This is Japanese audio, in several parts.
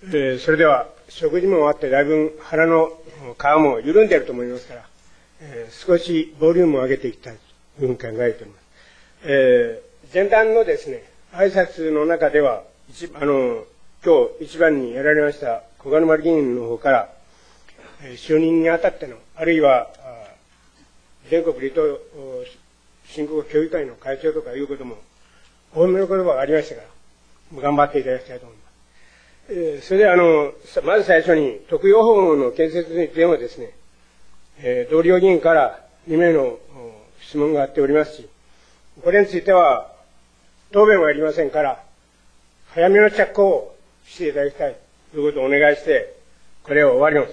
それでは食事も終わってだいぶ腹の皮も緩んでいると思いますから、少しボリュームを上げていきたいというふうに考えております。前段のですね、挨拶の中では、今日一番にやられました小金丸議員の方から、就任にあたっての、あるいは全国離島振興協議会の会長とかいうことも、お褒めの言葉がありましたから、頑張っていただきたいと思います。それでまず最初に特養ホームの建設についてもですね、同僚議員から2名の質問があっておりますし、これについては答弁はありませんから、早めの着工をしていただきたいということをお願いして、これを終わります。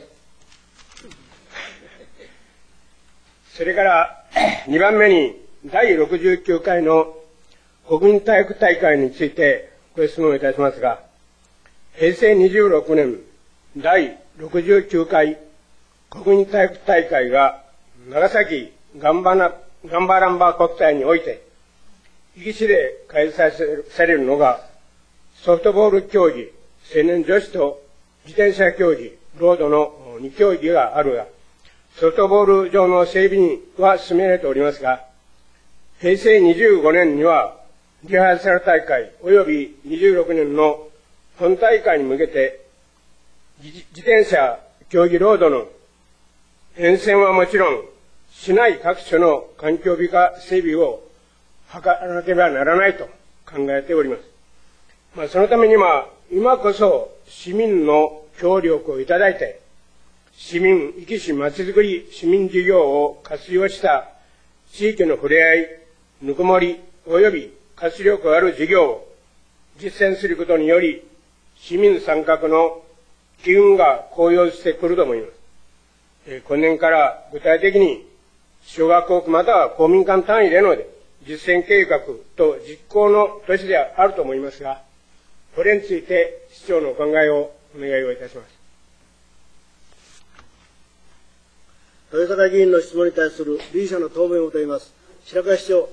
それから2番目に第69回の国民体育大会についてご質問をいたしますが、平成26年第69回国民体育大会が長崎ガンバランバ国体において、壱岐市で開催されるのがソフトボール競技、青年女子と自転車競技、ロードの2競技があるが、ソフトボール場の整備は進められておりますが、平成25年にはリハーサル大会及び26年の本大会に向けて、自転車競技ロードの沿線はもちろん、市内各所の環境美化整備を図らなければならないと考えております。そのためには、今こそ市民の協力をいただいて、壱岐市まちづくり市民事業を活用した地域の触れ合い、ぬくもり及び活力ある事業を実践することにより、市民参画の機運が高揚してくると思います。今年から具体的に小学校または公民館単位での実践計画と実行の年であると思いますが、これについて市長のお考えをお願いをいたします。 豊坂議員の質問に対する理事者の答弁を求めます。白川市長。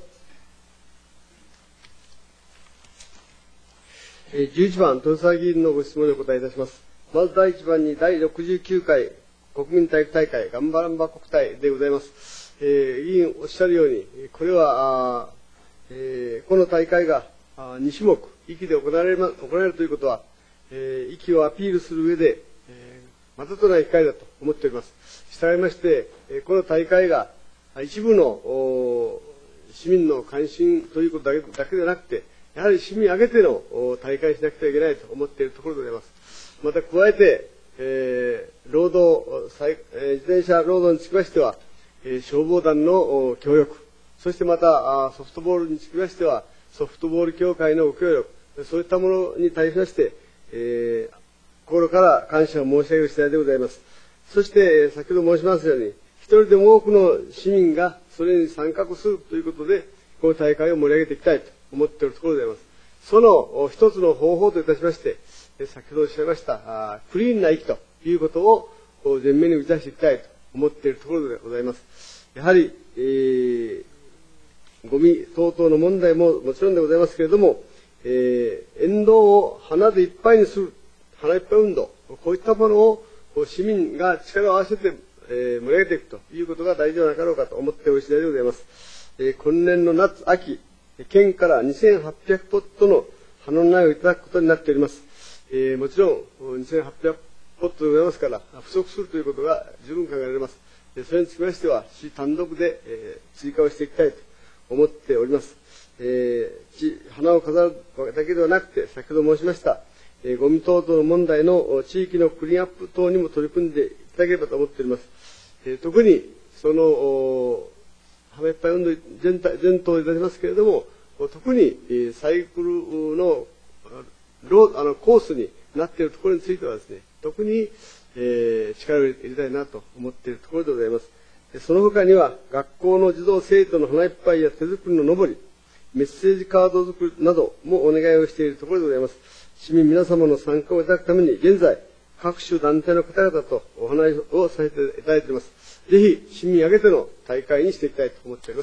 11番、豊坂議員のご質問にお答えいたします。まず第1番に第69回国民体育大会ガンバランバ国体でございます。議員おっしゃるように、これは、この大会が2種目、壱岐で行われるということは、壱岐をアピールする上で、またとない機会だと思っております。したがいまして、この大会が一部の市民の関心ということだけではなくて、やはり市民挙げての大会しなくてはいけないと思っているところでございます。また加えて、自転車労働につきましては、消防団の協力、そしてまたソフトボールにつきましては、ソフトボール協会のご協力、そういったものに対しまして、心から感謝を申し上げる次第でございます。そして、先ほど申しましたように、一人でも多くの市民がそれに参画するということで、この大会を盛り上げていきたいと思っているところでございます。その一つの方法といたしまして、先ほどおっしゃいましたクリーンな息ということを前面に打ち出していきたいと思っているところでございます。やはり、ゴミ等々の問題ももちろんでございますけれども、沿道を花でいっぱいにする、花いっぱい運動、こういったものを市民が力を合わせて、盛り上げていくということが大事ではなかろうかと思っておる次第でございます。今年の夏、秋、県から2800ポットの花の苗をいただくことになっております。もちろん2800ポットでございますから、不足するということが十分考えられます。それにつきましては、市単独で、追加をしていきたいと思っております。花を飾るだけではなくて、先ほど申しました、ゴミ等々の問題の地域のクリーンアップ等にも取り組んでいただければと思っております。特に、その、花いっぱい運動全頭いたしますけれども、特にサイクルのコースになっているところについてはですね、特に、力を入れたいなと思っているところでございます。その他には、学校の児童生徒の花いっぱいや手作りののぼり、メッセージカード作りなどもお願いをしているところでございます。市民皆様の参加をいただくために、現在、各種団体の方々とお話をさせていただいております。ぜひ、市民挙げての大会にしていきたいと思っております。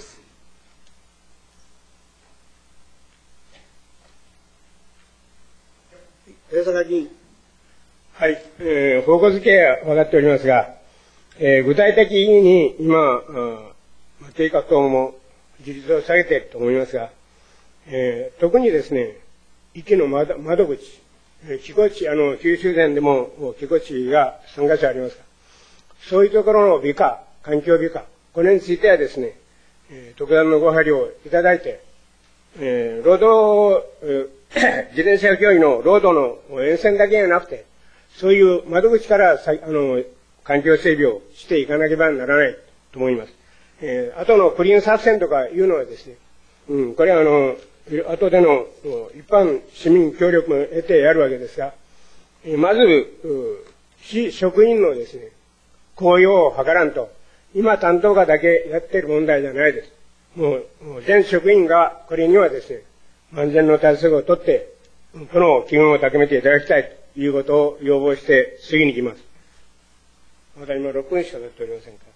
豊坂議員。 はい、方向づけは分かっておりますが、具体的に今、計画等も自立を下げていると思いますが、特にですね、域の窓口、寄港地、九州電でも寄港地が3カ所ありますが、そういうところの美化、環境美化、これについてはですね、特段のご配慮をいただいて、労働、自転車競技の労働の沿線だけではなくて、そういう窓口から環境整備をしていかなければならないと思います。あとのクリーン作戦とかいうのはですね、これは後での一般市民協力も得てやるわけですが、まず、市職員のですね、公用を図らんと、今担当課だけやっている問題じゃないです。もう全職員がこれにはですね、万全の対策を取って、この機運を高めていただきたいということを要望して次に行きます。まだ今6分しか経っておりませんか。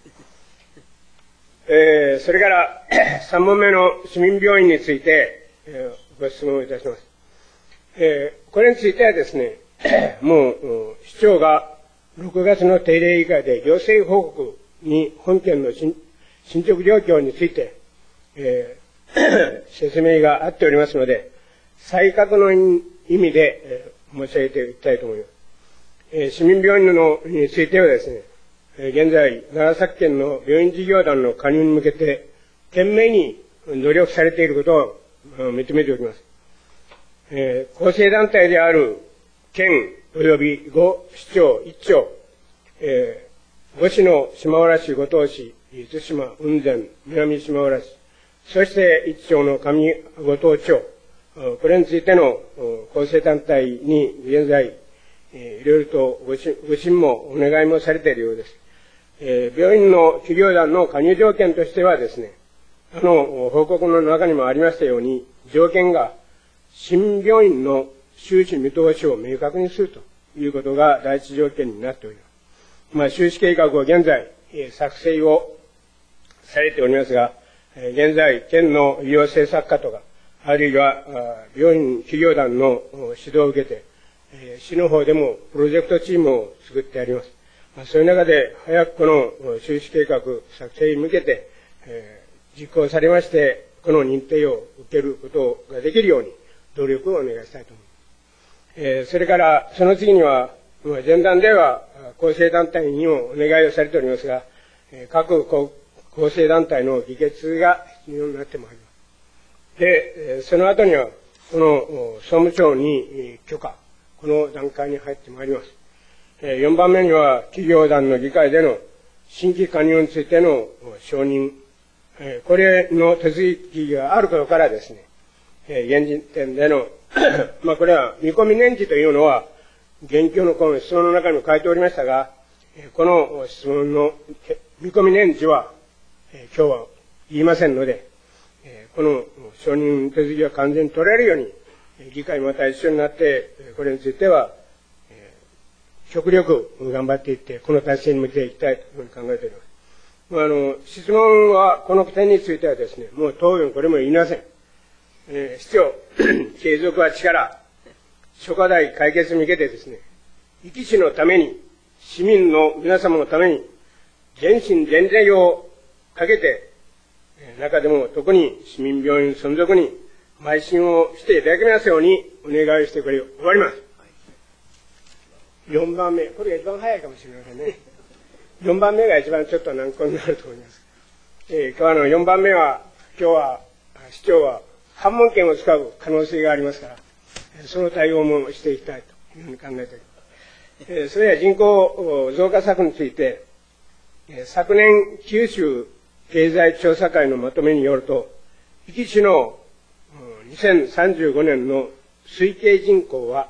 それから3問目の市民病院について、ご質問をいたします。これについてはですね、もう市長が6月の定例以下で行政報告に本件の進捗状況について、説明があっておりますので、再確の意味で、申し上げていきたいと思います。市民病院についてはですね、現在、長崎県の病院事業団の加入に向けて、懸命に努力されていることを認めております。構成団体である県及び5市町1町、5市の島原市、五島市、津島、雲仙、南島原市、そして1町の上五島町、これについての構成団体に現在、いろいろとご審もお願いもされているようです。病院の企業団の加入条件としてはですね、報告の中にもありましたように、条件が新病院の収支見通しを明確にするということが第一条件になっております。収支計画を現在、作成をされておりますが、現在、県の医療政策課とか、あるいは病院企業団の指導を受けて、市の方でもプロジェクトチームを作ってあります。そういう中で、早くこの収支計画作成に向けて、実行されまして、この認定を受けることができるように努力をお願いしたいと思います。それから、その次には、前段では構成団体にもお願いをされておりますが、各構成団体の議決が必要になってまいります。で、その後には、この総務省に許可、この段階に入ってまいります。4番目には、企業団の議会での新規加入についての承認、これの手続きがあることからですね、現時点での、これは見込み年次というのは、現況のこの質問の中にも書いておりましたが、この質問の見込み年次は、今日は言いませんので、この承認手続きが完全に取れるように、議会また一緒になって、これについては、極力頑張っていって、この達成に向けていきたいというふうに考えております。質問は、この点についてはですね、もう答弁これも言いません。市長、継続は力、諸課題解決に向けてですね、壱岐市のために、市民の皆様のために、全身全霊をかけて、中でも特に市民病院存続に邁進をしていただきますようにお願いしてこれを終わります。4番目、これが一番早いかもしれませんね。4番目が一番ちょっと難航になると思います。今日4番目は、今日は市長は反問権を使う可能性がありますから、その対応もしていきたいというふうに考えております。それでは人口増加策について、昨年九州経済調査会のまとめによると、壱岐市の2035年の推計人口は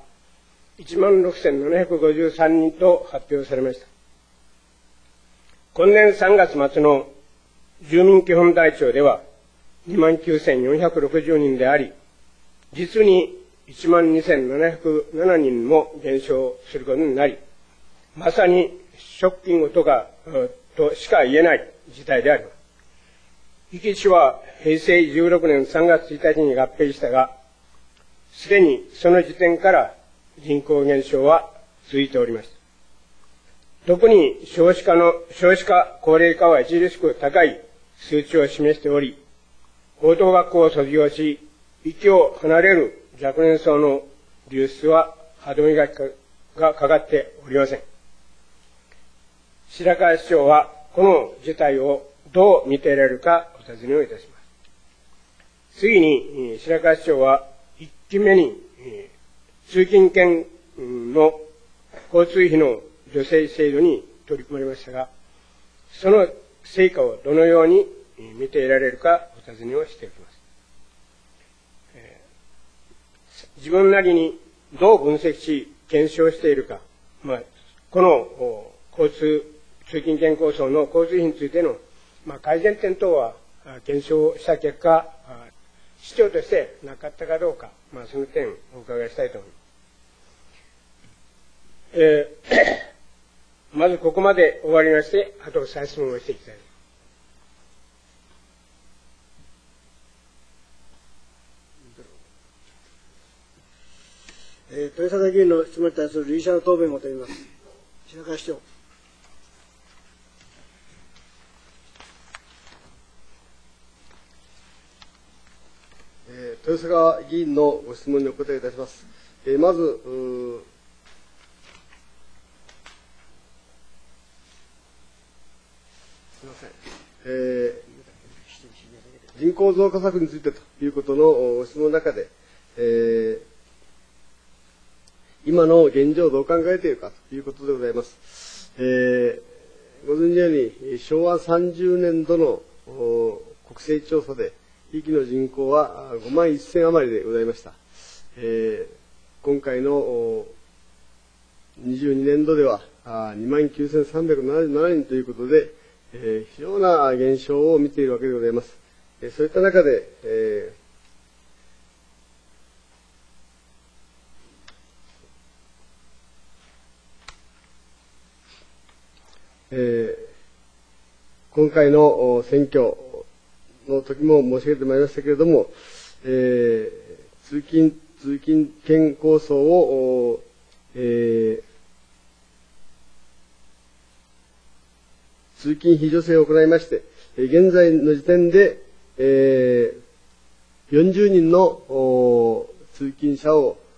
16,753 人と発表されました。今年3月末の住民基本台帳では 29,460 人であり、実に 12,707 人も減少することになり、まさにショッキングとしか言えない事態であります。壱岐市は平成16年3月1日に合併したが、すでにその時点から人口減少は続いておりました。特に少子化、高齢化は著しく高い数値を示しており、高等学校を卒業し、域を離れる若年層の流出は歯止めがかかっておりません。白川市長はこの事態をどう見ていられるかお尋ねをいたします。次に、白川市長は1期目に、通勤券の交通費の助成制度に取り組まれましたが、その成果をどのように見ていられるかお尋ねをしておきます。自分なりにどう分析し検証しているか、この通勤券構想の交通費についての、改善点等は検証した結果、市長としてなかったかどうか、その点お伺いしたいと思います。まずここまで終わりまして、あと再質問をしていきたい。 豊坂議員の質問に対する理事者の答弁を求めます。白川市長。 豊坂議員のご質問にお答えいたします。まず、すみません。人口増加策についてということのご質問の中で、今の現状をどう考えているかということでございます。ご存知のように、昭和30年度の国勢調査で、地域の人口は5万1000余りでございました。今回の22年度では2万9377人ということで、非常な減少を見ているわけでございます。そういった中で、今回の選挙の時も申し上げてまいりましたけれども、通勤券構想を、通勤費助成を行いまして、現在の時点で、40人の通勤者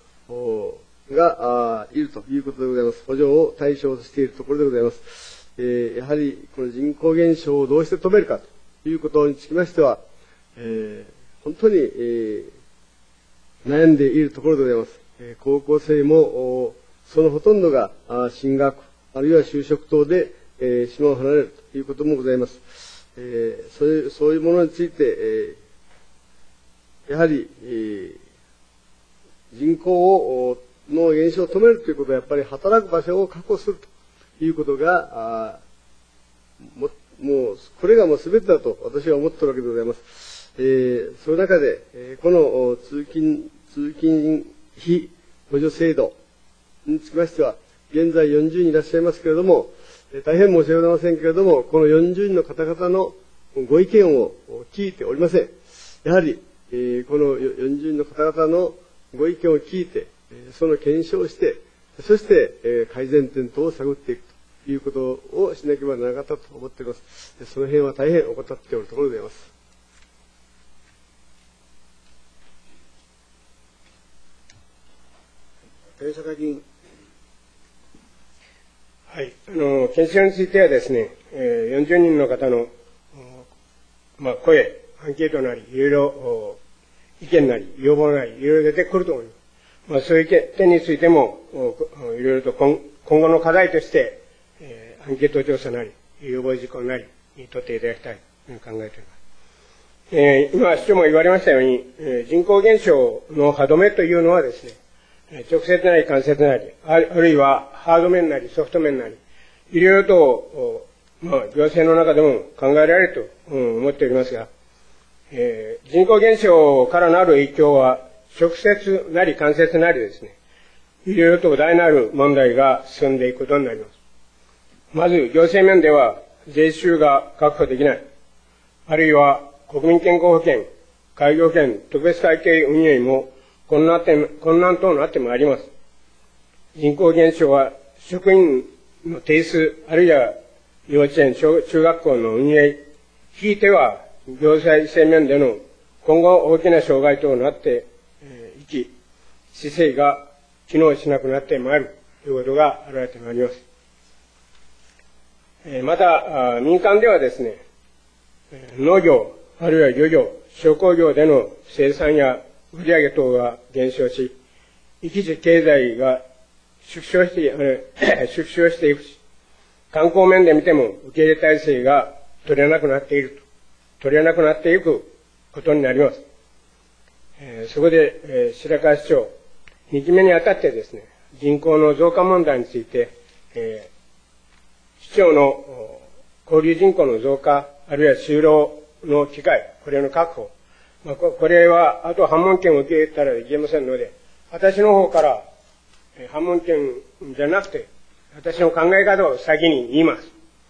がいるということでございます。補助を対象としているところでございます。やはりこの人口減少をどうして止めるかということにつきましては、本当に、悩んでいるところでございます。高校生もそのほとんどが進学あるいは就職等で、島を離れるということもございます。そういうものについて、やはり、人口の減少を止めるということはやっぱり働く場所を確保するということがもうこれがもう全てだと私は思っているわけでございます。その中で、この通勤費補助制度につきましては、現在40人いらっしゃいますけれども、大変申し訳ございませんけれども、この40人の方々のご意見を聞いておりません。やはり、この40人の方々のご意見を聞いて、その検証をして、そして、改善点等を探っていくということをしなければならなかったと思っております。その辺は大変怠っておるところでございます。 豊坂議員。 はい。検証についてはですね、40人の方の、声、アンケートなり、いろいろ、意見なり、要望なり、いろいろ出てくると思います。そういう点についても、いろいろと今後の課題として、アンケート調査なり、要望事項なりに取っていただきたいと考えております。今、市長も言われましたように、人口減少の歯止めというのはですね、直接なり間接なり、あるいはハード面なりソフト面なり、いろいろと、行政の中でも考えられると思っておりますが、人口減少からなる影響は直接なり間接なりですね、いろいろと大なる問題が進んでいくことになります。まず、行政面では税収が確保できない、あるいは国民健康保険、介護保険、特別会計運営も困難となってまいります。 人口減少は職員の定数、あるいは幼稚園、中学校の運営、ひいては行政制面での今後大きな障害となっていき、市政が機能しなくなってまいるということが現れてまいります。また、民間ではですね、農業、あるいは漁業、商工業での生産や売上等が減少し、一時経済が縮小していくし、観光面で見ても受け入れ体制が取れなくなっていくことになります。そこで、白川市長、2期目にあたってですね、人口の増加問題について、市長の交流人口の増加、あるいは就労の機会、これの確保。これは、あと反問権を受け入れたらいけませんので、私の方から、反問権じゃなくて、私の考え方を先に言います。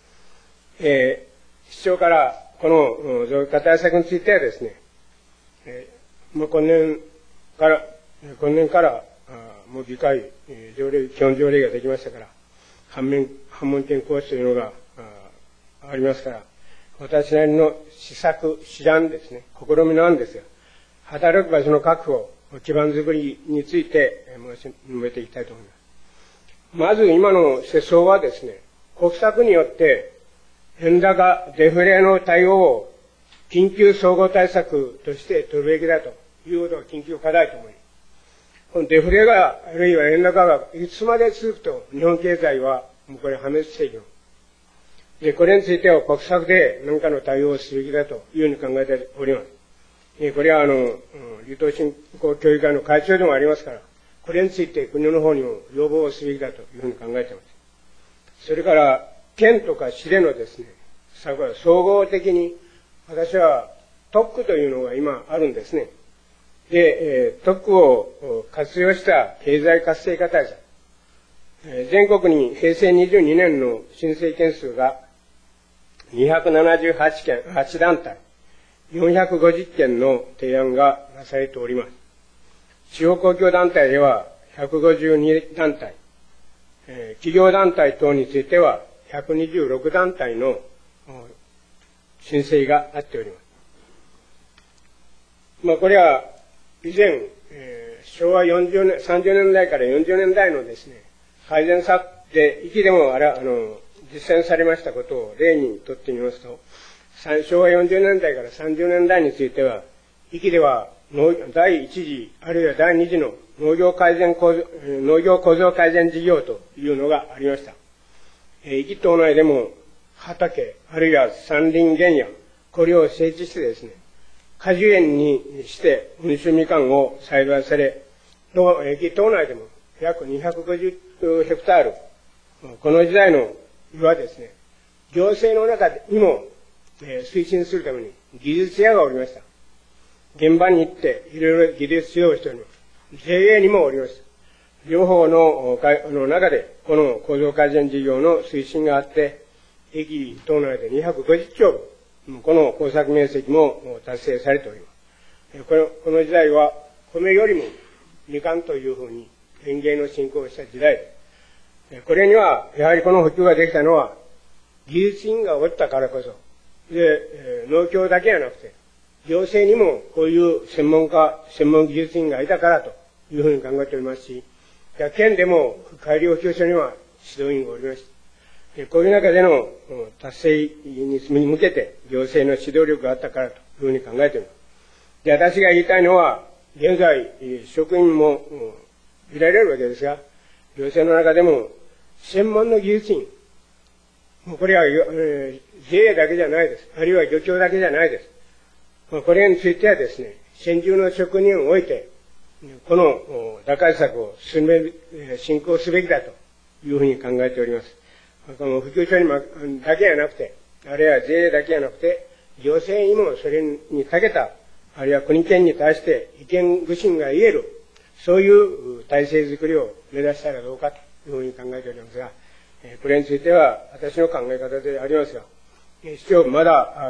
市長から、この増加対策についてはですね、今年から、もう議会、基本条例ができましたから、反問権行使というのがありますから、私なりの施策、試案ですね、試みの案ですが、働く場所の確保、基盤づくりについて述べていきたいと思います。まず今の世相はですね、国策によって円高、デフレの対応を緊急総合対策として取るべきだということが緊急課題と思います。このデフレが、あるいは円高がいつまで続くと日本経済はもうこれ破滅していきます。で、これについては国策で何かの対応をすべきだというふうに考えております。これは流動振興協議会の会長でもありますから、これについて国の方にも要望をすべきだというふうに考えています。それから、県とか市でのですね、総合的に、私は特区というのが今あるんですね。で、特区を活用した経済活性化対策。全国に平成22年の申請件数が278団体、450件の提案がなされております。地方公共団体では152団体、企業団体等については126団体の申請があっております。これは以前、昭和30年代から40年代のですね、改善策で、域でも実践されましたことを例にとってみますと、昭和40年代から30年代については、域では第1次、あるいは第2次の農業構造改善事業というのがありました。域島内でも畑、あるいは山林原野、これを整地してですね、果樹園にして温州みかんを栽培され、域島内でも約250ヘクタール、この時代のはですね、行政の中にも推進するために技術者がおりました。現場に行っていろいろ技術指導をしております。JA にもおりました。両方の中でこの構造改善事業の推進があって、駅島内で250兆分、この耕作面積も達成されております。この時代は米よりもみかんというふうに園芸の進行をした時代です。これにはやはりこの普及ができたのは技術員がおったからこそ、で、農協だけじゃなくて、行政にもこういう専門技術員がいたからというふうに考えておりますし、県でも改良普及所には指導員がおりました。こういう中での達成に向けて行政の指導力があったからというふうに考えております。で、私が言いたいのは、現在、職員もいられるわけですが、行政の中でも専門の技術員、これは、JA だけじゃないです。あるいは漁協だけじゃないです。これについてはですね、専従の職人を置いて、この打開策を進行すべきだというふうに考えております。この普及所にだけじゃなくて、あるいは JA だけじゃなくて、行政にもそれに長けた、あるいは国県に対して意見具申が言える、そういう体制づくりを目指したらどうかというふうに考えておりますが、これについては私の考え方でありますが、市長まだ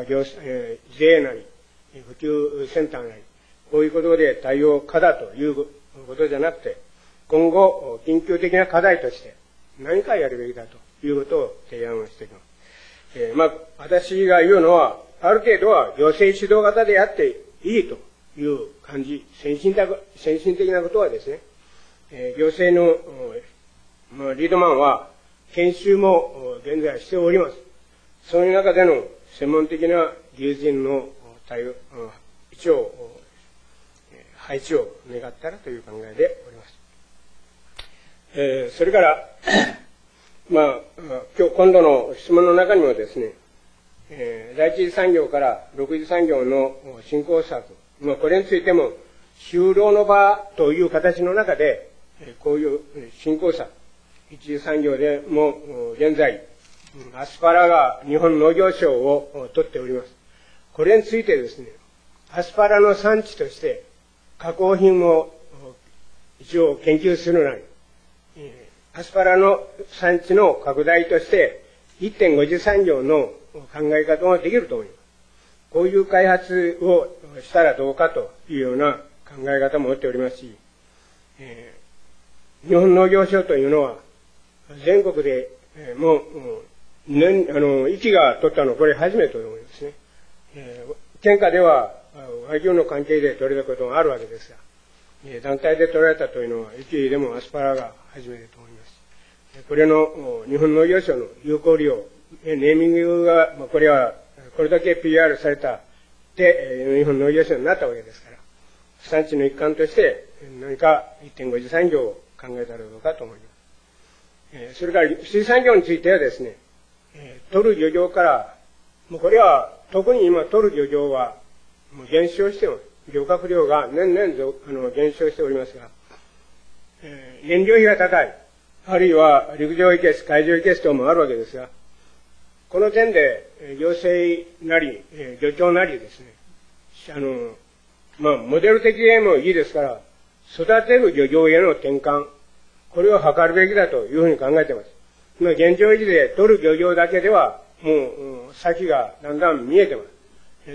JA なり、普及センターなり、こういうことで対応可だということじゃなくて、 今後、緊急的な課題として何かやるべきだということを提案をしています。私が言うのは、ある程度は行政主導型でやっていいという感じ、先進的なことはですね、行政の、リードマンは研修も現在しております。そういう中での専門的な技術人の一応、配置を願ったらという考えでおります。それから、今度の質問の中にもですね、第一次産業から六次産業の振興策、これについても、就労の場という形の中で、こういう振興策、一次産業でも現在、アスパラが日本農業賞を取っております。これについてですね、アスパラの産地として加工品を一応研究するなり、アスパラの産地の拡大として 1.5 次産業の考え方もできると思います。こういう開発をしたらどうかというような考え方も持っておりますし、日本農業省というのは全国でもう息が取ったのはこれ初めてと思いますね。県下では和牛の関係で取れたことがあるわけですが、団体で取られたというのは息でもアスパラが初めてと思います。これの日本農業省の有効利用、ネーミングが、これだけ PR されたで、日本農業省になったわけですから、産地の一環として何か 1.5 次産業を考えたらどうかと思います。それから水産業についてはですね、取る漁業から、これは特に今取る漁業はもう減少してます。漁獲量が年々減少しておりますが、燃料費が高い、あるいは陸上いけす、海上いけす等もあるわけですが、この点で行政なり、漁協なりですね、モデル的でもいいですから、育てる漁業への転換、これを図るべきだというふうに考えています。現状維持で取る漁業だけでは、もう先がだんだん見えてます。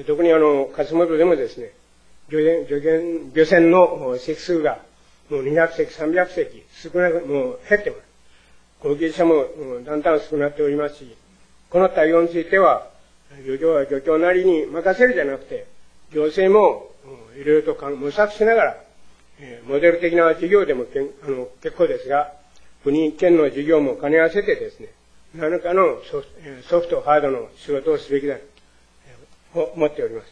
特に勝本でもですね、漁船の隻数がもう200隻、300隻少なく、もう減ってます。後継者もだんだん少なっておりますし、この対応については、漁業は漁協なりに任せるじゃなくて、行政もいろいろと模索しながら、モデル的な事業でも結構ですが、国、県の事業も兼ね合わせてですね、何らかのソフト、ハードの仕事をすべきだと思っております。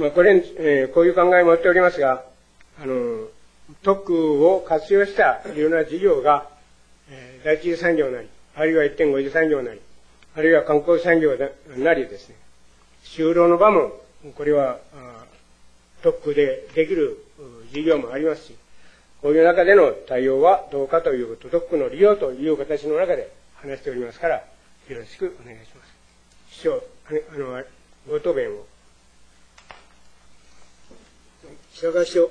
こういう考えを持っておりますが、特区を活用したいろんな事業が、第一次産業なり、あるいは 1.5 次産業なり、あるいは観光産業なりですね、就労の場も、これは特区でできる事業もありますし、こういう中での対応はどうかということ、特区の利用という形の中で話しておりますから、よろしくお願いします。師匠、ご答弁を。 白川師匠。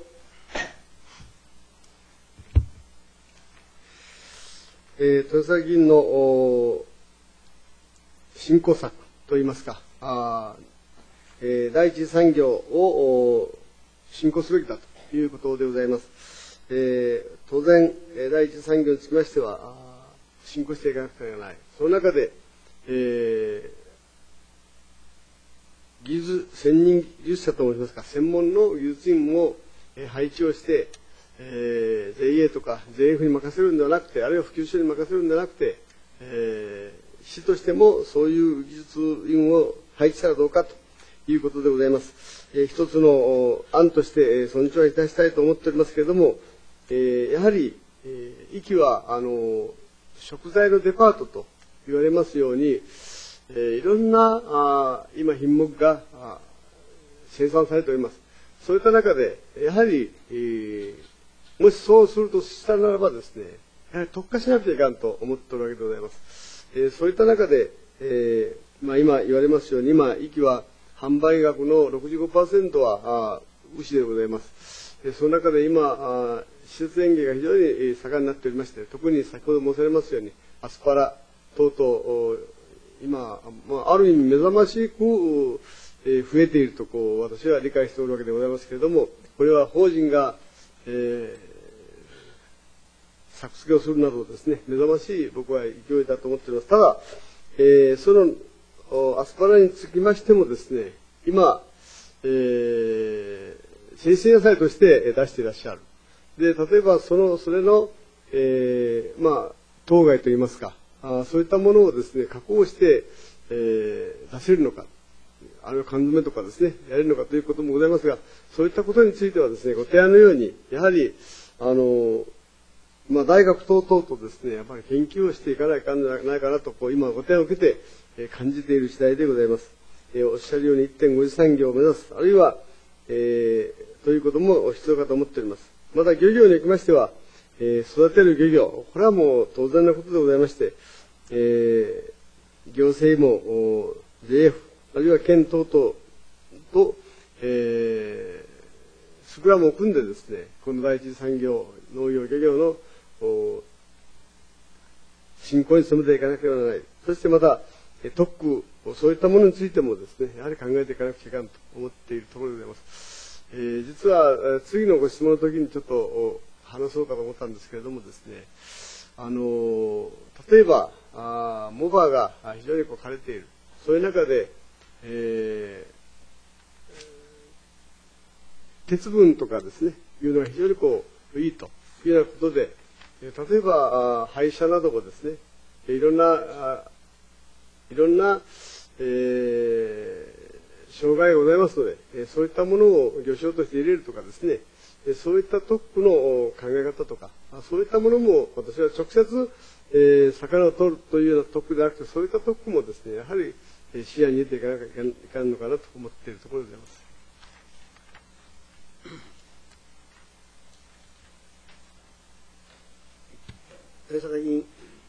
豊崎議員の振興策といいますか、第一次産業を振興すべきだということでございます。当然、第一次産業につきましては、振興していかなくてはならない。その中で、専任技術者と申しますか、専門の技術員も配置をして、JA とか JF に任せるんではなくて、あるいは普及所に任せるんではなくて、市としてもそういう技術員を配置したらどうかということでございます。一つの案として尊重いたしたいと思っておりますけれども、やはり、壱岐は食材のデパートと言われますように、いろんな今品目が生産されております。そういった中で、やはり、もしそうするとしたならばですね、やはり特化しなくちゃいかんと思っておるわけでございます。そういった中で、今言われますように、今、壱岐は販売額の 65% は牛でございます。その中で今、施設園芸が非常に盛んになっておりまして、特に先ほど申されますように、アスパラ等々、今、ある意味目覚ましく増えていると私は理解しておるわけでございますけれども、これは法人が、 作付けをするなどですね、目覚ましい僕は勢いだと思っております。ただ、そのアスパラにつきましてもですね、今、新鮮野菜として出していらっしゃる。で、例えばそれの、当該といいますか、そういったものをですね、加工して、出せるのか、あるいは缶詰とかですね、やれるのかということもございますが、そういったことについてはですね、ご提案のように、やはり、大学等々とですね、やっぱり研究をしていかないかんじゃないかなと、今ご提案を受けて、感じている次第でございます。おっしゃるように 1.5 次産業を目指す、あるいは、ということも必要かと思っております。また漁業におきましては、育てる漁業、これはもう当然のことでございまして、行政も JF、あるいは県等々と、スクラムを組んでですね、この第一次産業、農業、漁業の振興に努めていかなければならない。そしてまた、特区、そういったものについてもですね、やはり考えていかなくちゃいけないと思っているところでございます。実は、次のご質問の時にちょっと話そうかと思ったんですけれどもですね、例えば、モバが非常に枯れている。そういう中で、鉄分とかですね、いうのが非常にいいというようなことで、例えば、廃車などもですね、いろんな、障害がございますので、そういったものを魚礁として入れるとかですね、そういった特区の考え方とか、そういったものも私は直接、魚を取るというような特区ではなくて、そういった特区もですね、やはり視野に入れていかなきゃいかんのかなと思っているところでございます。 豊坂議員。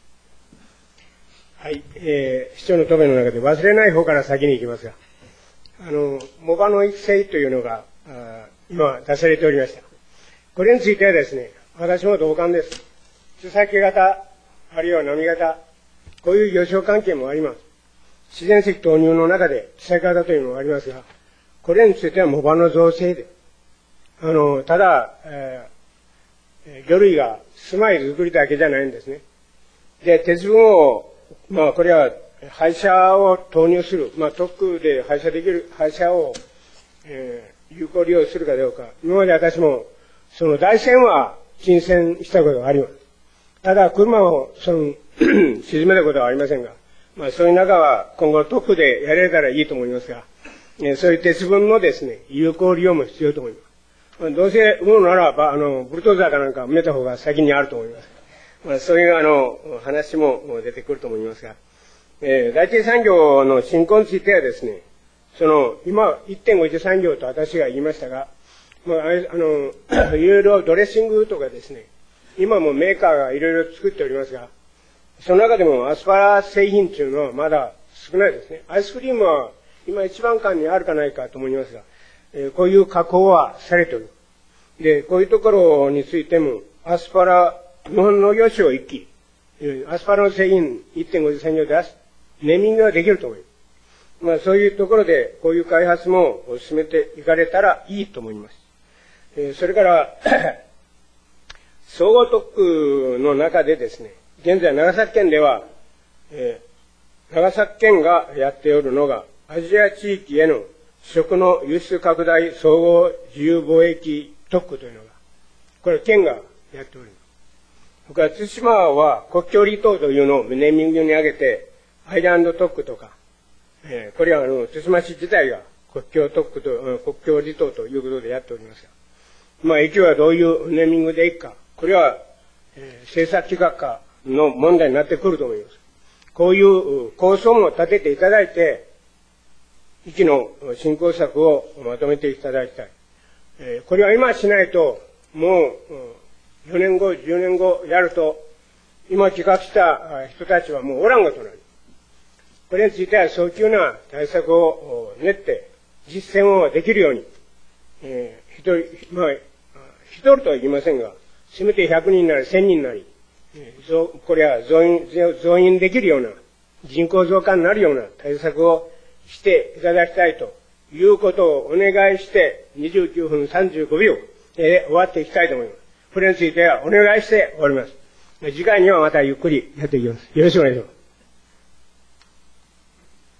はい、市長の答弁の中で忘れない方から先に行きますが、モバの育成というのが今出されておりました。これについてはですね、私も同感です。主先型、あるいは波型、こういう魚礁関係もあります。自然石投入の中で主先型というのがありますが、これについてはモバの造成で、ただ、魚類が住まい作りだけじゃないんですね。で、鉄分を、これは廃車を投入する、特区で廃車できる、廃車を、有効利用するかどうか。今まで私も、その台船は沈船したことがあります。ただ、車を、沈めたことはありませんが、そういう中は今後特区でやれたらいいと思いますが、そういう鉄分のですね、有効利用も必要と思います。どうせ産むならば、ブルトーザーかなんか埋めた方が先にあると思います。そういう話も出てくると思いますが、第一次産業の振興についてはですね、今、1.5 次産業と私が言いましたが、いろいろドレッシングとかですね、今もメーカーがいろいろ作っておりますが、その中でもアスパラ製品っていうのはまだ少ないですね。アイスクリームは今一番館にあるかないかと思いますが、こういう加工はされておる。で、こういうところについても、アスパラ、日本農業省一期、アスパラの製品 1.5 次産業でネーミングができると思います。そういうところで、こういう開発も進めていかれたらいいと思います。それから、総合特区の中でですね、現在長崎県では、長崎県がやっておるのが、アジア地域への食の輸出拡大総合自由貿易特区というのが、これ県がやっております。僕は対馬は国境離島というのをネーミングに挙げて、アイランド特区とか、これは対馬市自体が国境特区と、国境離島ということでやっておりますが、駅はどういうネーミングでいくか、これは、政策企画課の問題になってくると思います。こういう構想も立てていただいて、域の振興策をまとめていただきたい。これは今しないと、もう4年後、10年後やると、今企画した人たちはもうおらんことになる。これについては早急な対策を練って実践をできるように、一人とは言いませんが、せめて100人なり1000人なり、これは増員できるような、人口増加になるような対策をしていただきたいということをお願いして、29分35秒で終わっていきたいと思います。これについてはお願いして終わります。 次回にはまたゆっくりやっていきます。よろしくお願いします。